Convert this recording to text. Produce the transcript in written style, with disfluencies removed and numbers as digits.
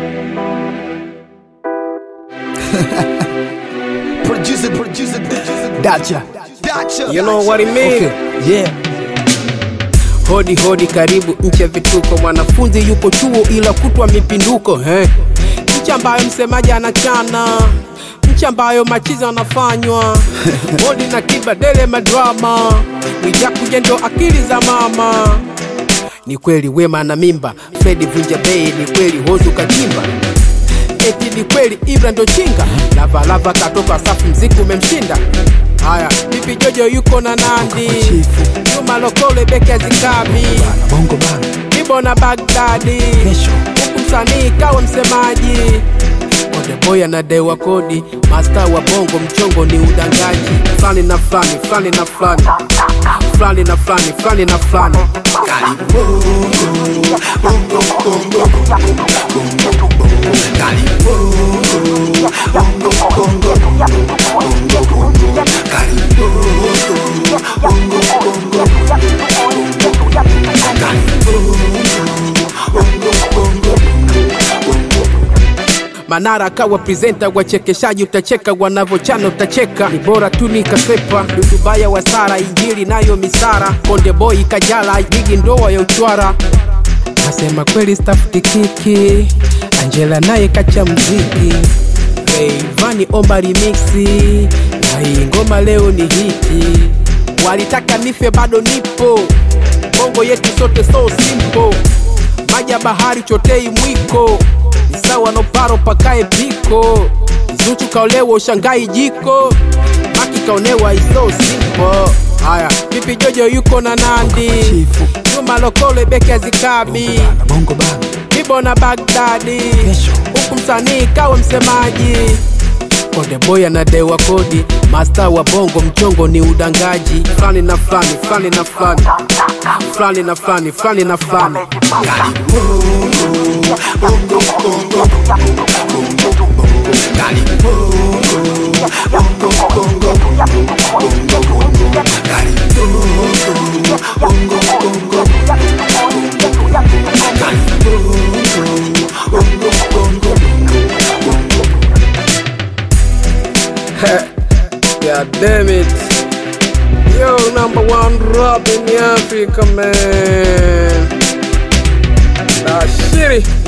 Producer. Dacha. You know what I mean? Okay. Yeah. Hodi karibu nchi ya vituko. Mwanafunzi yuko chuo ila kutwa mipinduko. Nchi ambayo msemaji anachana, nchi ambayo machiza anafanywa. Hodi na kibadele madrama, Mwijaku ndo akili za mama. Ni kweli Wema na mimba, Freddy Vunja Bay, ni kweli Hozu kachimba. Eti ni kweli Ibra ndo chinga, Lava katoka safu mziki umemshinda. Haya, Pipi Jojo yuko na Nandi, Juma Lokole Beke Zikabi, Bongo bana, Ibo na Baghdadi, huku msanii kawa msemaji. Konde Boy anadewa kodi, master wa bongo mchongo ni udangaji. Flani na flani, flani na flani, flani na flani, flani na flani. Manara kawa presenter, wachekeshaji utacheka, wanavochana utacheka. Ni bora tu nikasepa, Dudubaya wa Sara, Injili nayo misara. Konde Boy kajala, Bigi ndoa ya uchwara. Nasema kweli staff tikiki, Angela naye kacha mziki. Vani omba remixi, na hii ngoma leo ni hiti. Walitaka nife bado nipo, bongo yetu sote so simple. Maja bahari chotei mwiko, Isawa no paro pakae piko. Zuchu kaolewa ushangai jiko, Maki kaonewa iso simple. Haya, Pipi Jojo yuko na Nandi, Juma Lokole Beke Zikabi, Bongo bana, Ibo na Baghdadi, huku msanii kawa msemaji. Konde Boy anadewa kodi, master wa bongo mchongo ni udangaji. Flani na flani, flani na flani, flani na flani, flani na flani. God damn it. Yo, #1 rap in Africa, man. Shitty.